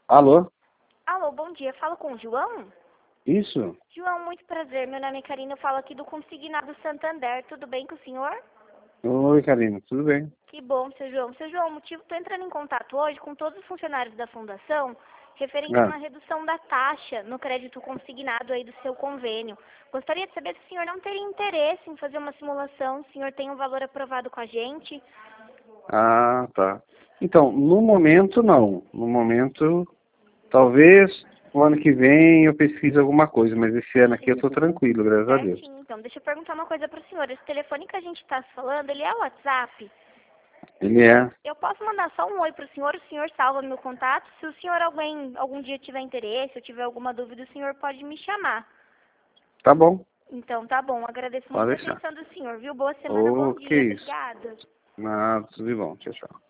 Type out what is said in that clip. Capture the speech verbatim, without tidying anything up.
Alô? Alô, bom dia. Falo com o João? Isso? João, muito prazer. Meu nome é Karina, eu falo aqui do Consignado Santander. Tudo bem com o senhor? Oi, Karina, tudo bem? Que bom, seu João. Seu João, o motivo, estou entrando em contato hoje com todos os funcionários da Fundação referente a Ah, uma redução da taxa no crédito consignado aí do seu convênio. Gostaria de saber se o senhor não teria interesse em fazer uma simulação, se o senhor tem um valor aprovado com a gente. ah, tá. Então, no momento não. No momento, talvez o ano que vem eu pesquise alguma coisa, mas esse ano aqui eu tô tranquilo, graças a Deus. Certinho, então. Deixa eu perguntar uma coisa para o senhor. Esse telefone que a gente está falando, ele é o WhatsApp? Ele é. Eu posso mandar só um oi para o senhor, o senhor salva meu contato. Se o senhor alguém, algum dia tiver interesse ou tiver alguma dúvida, o senhor pode me chamar. Tá bom, Então, tá bom. Agradeço muito pode a deixar. atenção do senhor, viu? Boa semana, bom Ô, que dia. isso. Obrigada. Nada, tudo de bom. Tchau, tchau.